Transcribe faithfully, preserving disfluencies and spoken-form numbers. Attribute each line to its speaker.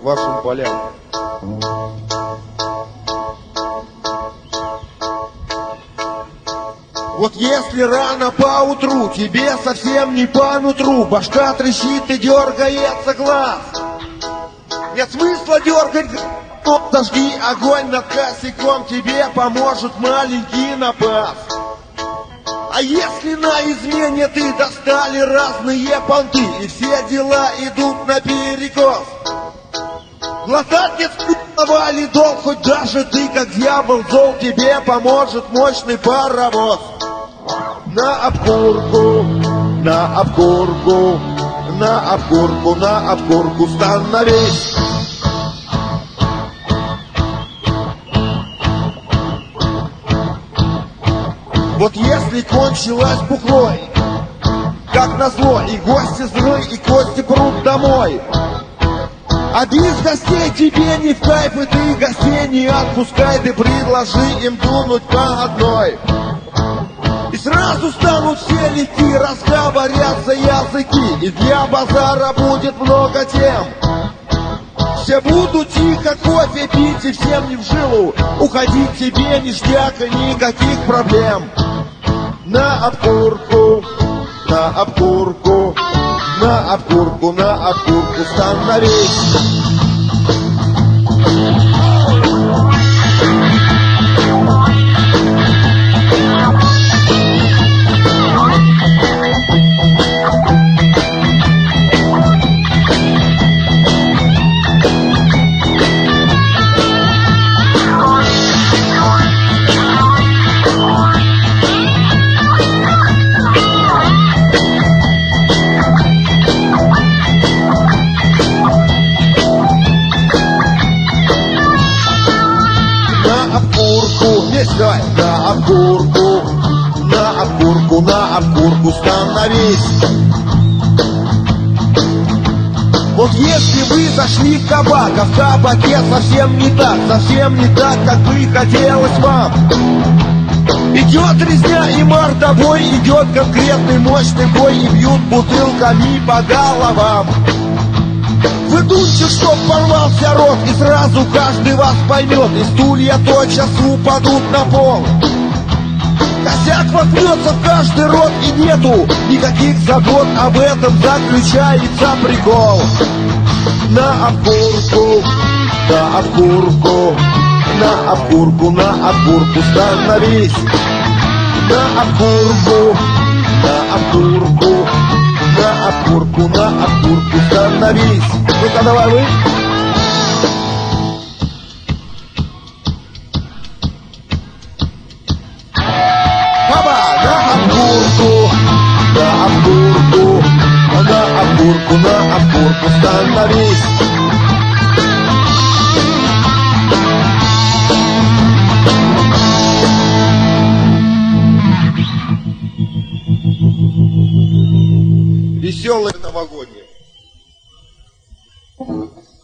Speaker 1: вашим полям. Вот если рано поутру тебе совсем не по нутру, башка трещит и дергается глаз, нет смысла дергать, зажги огонь над косяком, тебе поможет маленький напас. А если на измене ты достали разные понты, и все дела идут наперекос, глотать нет вкусного ледов, хоть даже ты как дьявол зол, тебе поможет мощный паровоз. На обкурку, на обкурку, на обкурку, на обкурку становись. Вот если кончилась бухлой, как назло, и гости злые, и кости прут домой, а без гостей тебе не в кайф, и ты гостей не отпускай, ты предложи им дунуть по одной. И сразу станут все легки, разговорятся языки, и для базара будет много тем. Все будут тихо кофе пить, и всем не в жилу уходить тебе ништяка, никаких проблем. На обкурку, на обкурку, на обкурку, на обкурку становись. На обкурку, на обкурку, на обкурку становись. Вот если вы зашли в кабак, а в кабаке совсем не так, совсем не так, как бы хотелось вам. Идет резня и мордобой, идет конкретный мощный бой, и бьют бутылками по головам. Вы дуньте, чтоб порвался рот, и сразу каждый вас поймет, и стулья тотчас упадут на пол. Косяк воткнется в каждый рот, и нету никаких забот, об этом заключается прикол. На обкурку, на обкурку, на обкурку, на обкурку становись. На обкурку, на обкурку, на обкурку, на обкурку становись. Ну-ка, давай вы. Баба, на обкурку, на обкурку, на обкурку, на обкурку становись. Веселые новогодние.